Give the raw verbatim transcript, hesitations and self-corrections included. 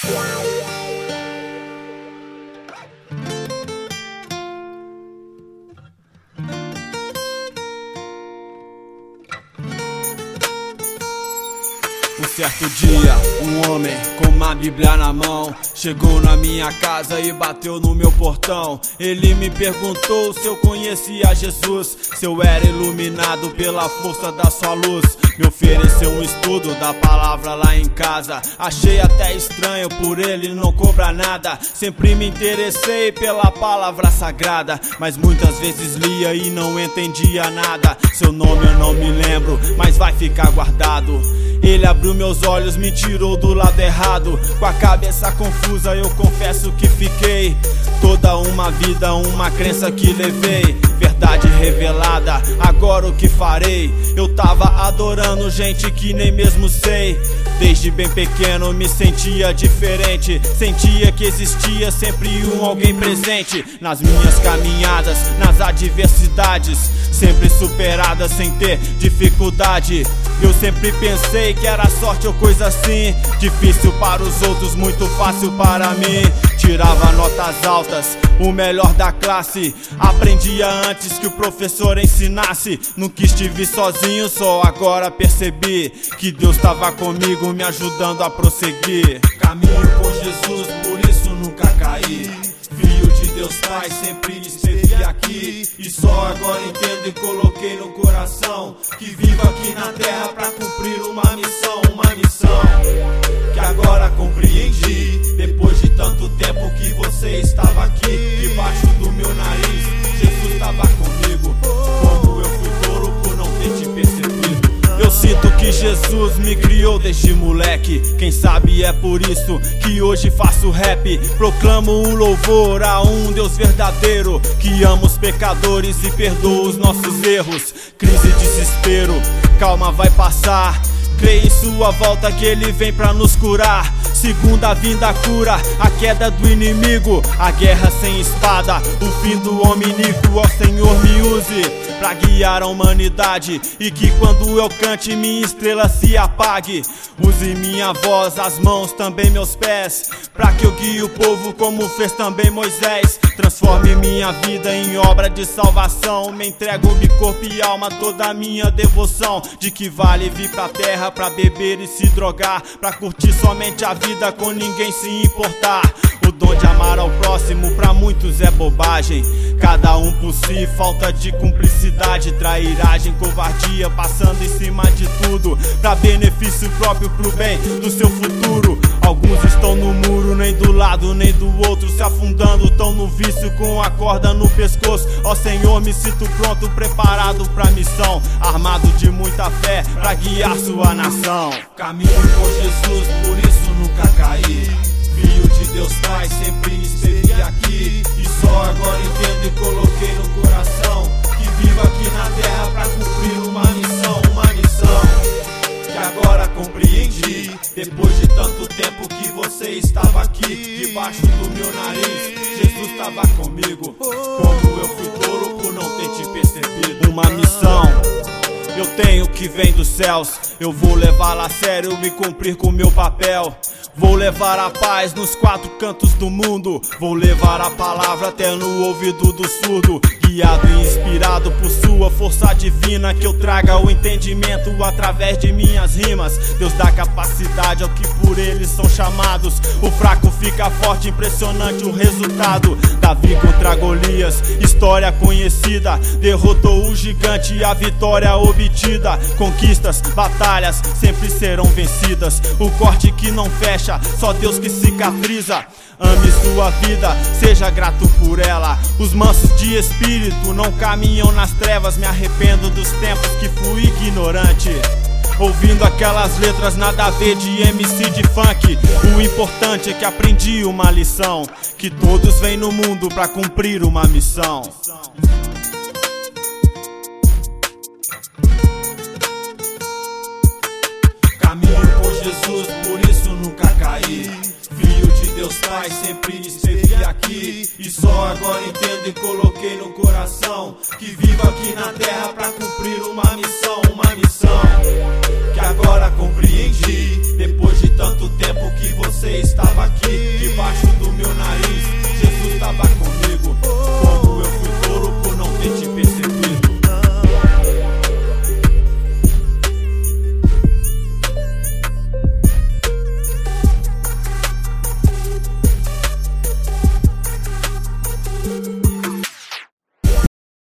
Um certo dia, um homem com uma bíblia na mão chegou na minha casa e bateu no meu portão. Ele me perguntou se eu conhecia Jesus, se eu era iluminado pela força da sua luz. Me ofereceu um estudo da palavra lá em casa. Achei até estranho por ele não cobrar nada. Sempre me interessei pela palavra sagrada, mas muitas vezes lia e não entendia nada. Seu nome eu não me lembro, mas vai ficar guardado. Ele abriu meus olhos, me tirou do lado errado. Com a cabeça confusa eu confesso que fiquei. Toda uma vida, uma crença que levei. Verdade revelada, agora o que farei? Eu tava adorando gente que nem mesmo sei. Desde bem pequeno me sentia diferente. Sentia que existia sempre um alguém presente. Nas minhas caminhadas, nas adversidades, sempre superada sem ter dificuldade. Eu sempre pensei que era sorte ou coisa assim. Difícil para os outros, muito fácil para mim. Tirava notas altas, o melhor da classe. Aprendia antes que o professor ensinasse. Nunca estive sozinho, só agora percebi que Deus estava comigo, me ajudando a prosseguir. Caminho com Jesus, por isso nunca caí. Filho de Deus Pai, sempre esteve aqui. E só agora entendo e coloquei no coração que vivo aqui na terra pra cumprir uma missão. Uma missão que agora compreendi. Depois de tanto tempo que você estava aqui debaixo do meu nariz, Jesus estava comigo. Como eu fui tolo por não ter te percebido. Eu sinto que Jesus me criou desde moleque. Quem sabe é por isso que hoje faço rap. Proclamo o louvor a um Deus verdadeiro, que ama os pecadores e perdoa os nossos erros. Crise e desespero, calma, vai passar. Creia em sua volta que ele vem pra nos curar. Segunda vinda cura, a queda do inimigo, a guerra sem espada, o fim do homem iníquo. Ó Senhor, me use pra guiar a humanidade, e que quando eu cante minha estrela se apague. Use minha voz, as mãos, também meus pés, pra que eu guie o povo como fez também Moisés. Transforme minha vida em obra de salvação. Me entrego de corpo e alma, toda a minha devoção. De que vale vir pra terra pra beber e se drogar, pra curtir somente a vida com ninguém se importar. O dom de amar ao próximo pra muitos é bobagem. Cada um por si, falta de cumplicidade, trairagem, covardia, passando em cima de tudo pra benefício próprio, pro bem do seu futuro. Alguns estão no muro, nem do lado nem do outro, se afundando, tão no vício com a corda no pescoço. Ó Senhor, me sinto pronto, preparado pra missão, armado de muita fé pra guiar sua nação. Caminho com Jesus, por isso nunca caí. Filho de Deus Pai, sempre esteve aqui. E só agora entendo e coloquei no coração que vivo aqui na terra pra cumprir uma missão. Uma missão que agora compreendi. Depois de tanto tempo que você estava aqui debaixo do meu nariz, Jesus estava comigo. Como eu fui tolo por não ter te percebido. Uma missão eu tenho que vem dos céus. Eu vou levá-la a sério e cumprir com meu papel. Vou levar a paz nos quatro cantos do mundo. Vou levar a palavra até no ouvido do surdo. Guiado e inspirado por sua força divina, que eu traga o entendimento através de minhas rimas. Deus dá capacidade ao que por eles são chamados. O fraco fica forte, impressionante o resultado. Davi contra Golias, história conhecida. Derrotou o gigante e a vitória obtida. Conquistas, batalhas sempre serão vencidas. O corte que não fecha, só Deus que cicatriza. Ame sua vida, seja grato por ela. Os mansos de espírito não caminham nas trevas. Me arrependo dos tempos que fui ignorante, ouvindo aquelas letras nada a ver de M C de funk. O importante é que aprendi uma lição, que todos vêm no mundo pra cumprir uma missão. Caminho com Jesus, por isso nunca caí. Filho de Deus Pai, sempre esteve aqui. E só agora entendo e coloquei no coração que vivo aqui na terra pra cumprir uma missão. Uma missão que agora compreendi. Depois de tanto tempo que você